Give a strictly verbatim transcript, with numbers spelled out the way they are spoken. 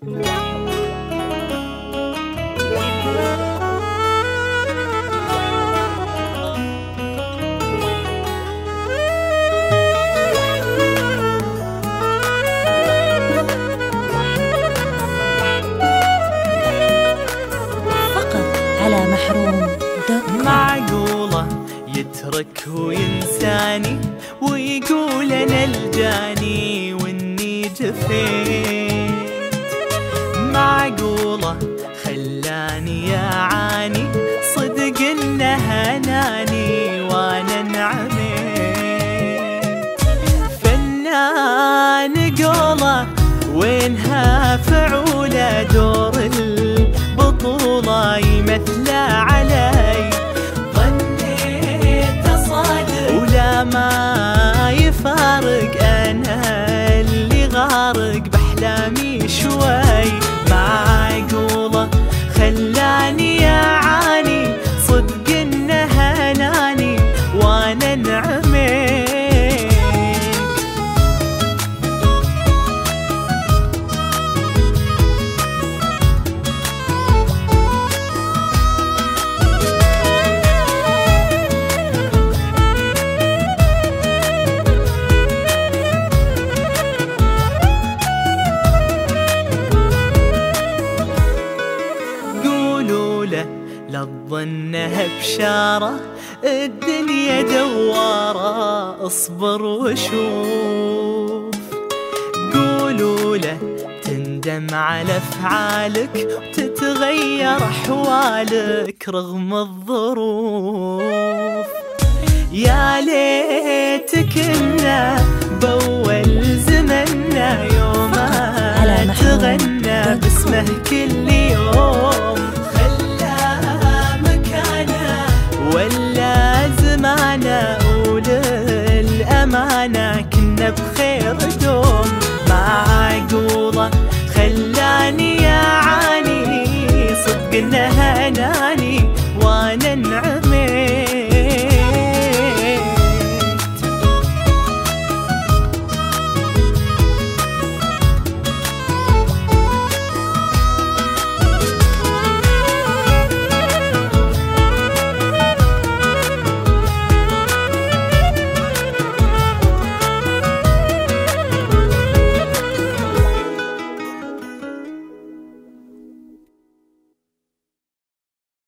على محروم دوت كوم. معقولة يترك وينساني ويقول أنا الجاني وإني جفيت؟ معقولة خلاني يعاني صدق إنه أناني وأنا انعميت؟ فنان قوله وينها فعولة دور البطولة يمثله علي، ظنيت صادق ولا ما يفارق أنا اللي غارق بأحلامي شوي. معقولة خلاني يعاني صدق إنه أناني وأنا انعميت؟ لا تظنها بشارة الدنيا دوارة، اصبر وشوف. قولوا له تندم على افعالك وتتغير احوالك رغم الظروف. يا ليتك إنه بأول زمنا يوم تغنى باسمه كل يوم، ولا زمانه وللأمانة كنا بخير دوم. معقولة خلاني